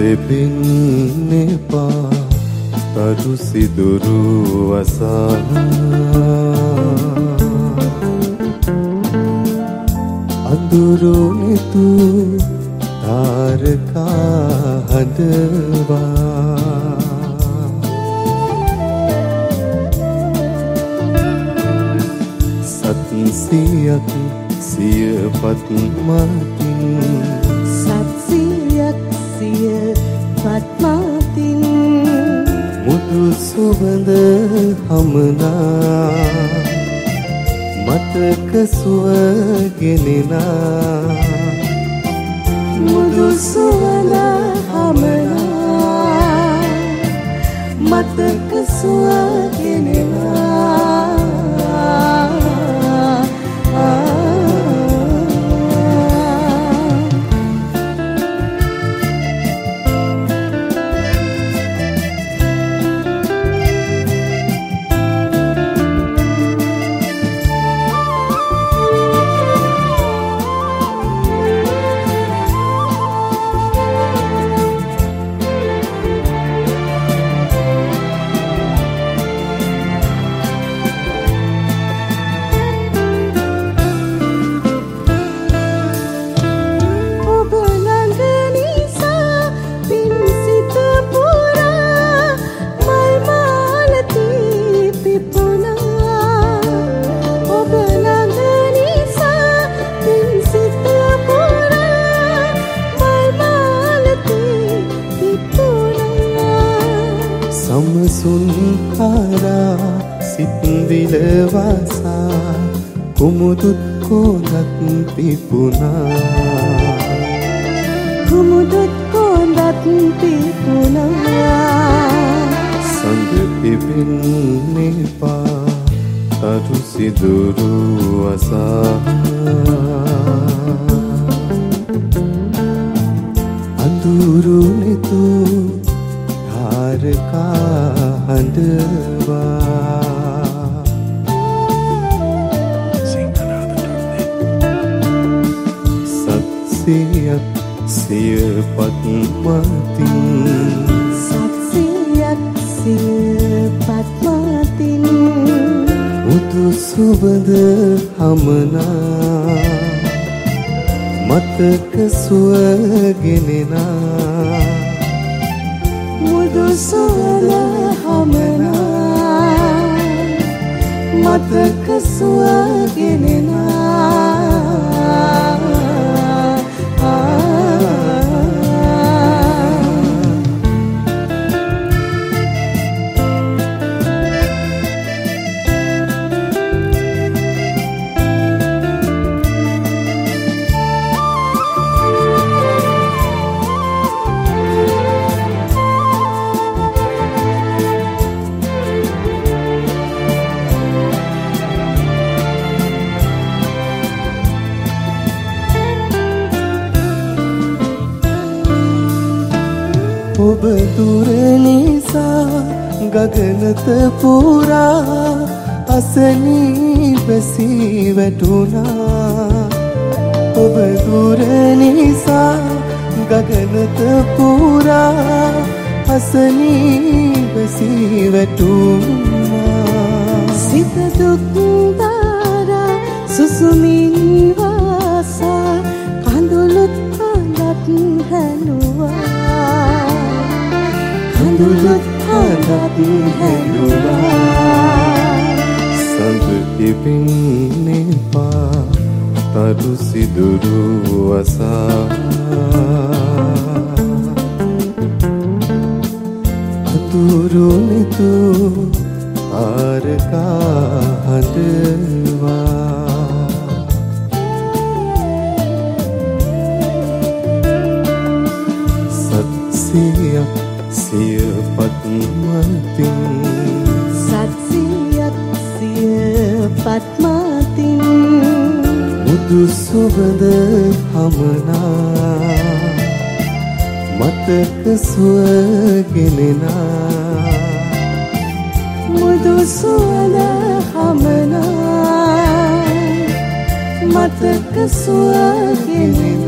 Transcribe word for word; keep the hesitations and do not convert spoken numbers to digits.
එපින්න එපා තරු සිදුරු වසා අඳුරු නිතු තාරකා හදවා සත්සියක් සියපත් මතින් සත්සියක් සියපත් මතින් මුදු සුවඳ හමනා මතක සුවගෙනෙනා මුදු සුවඳ හමනා මතක සුවගෙනෙනා සමසුන් පාරා සිත්දිල වසා කුමුදුත් කොඳත් පිපුණා කුමුදුත් කොඳත් පිපුණා සඳ එපින්න එපා තරු සිදුරු වසා අඳුරු නිතු තාරකා හදවා සත්සියක් සියපත් මතින් සත්සියක් සියපත් මතින් මුදු සුවඳ හමනා මතක සුවගෙනෙනා මුදු සුවඳ හමනා මතක සුවගෙනෙනා ඔබ දුර නිසා ගගනත පුරා අසනී බැසී වැටුණා ඔබ දුර නිසා ගගනත පුරා අසනී බැසී වැටුණා සිත දුක් දාරා සුසුමින් වාසා කඳුළුත් හඳත් හැලුවා කඳුළුත් හඳත් හැලුවා සඳ එපින්න එපා තරු සිදුරු වසා අඳුරු නිතු තාරකා හදවා සත්සියක් සියපත් මතින් සත්සියක් සියපත් මතින් මුදු සුවඳ හමනා මතක සුවගෙනෙනා මුදු සුවඳ හමනා මතක සුවගෙනෙනා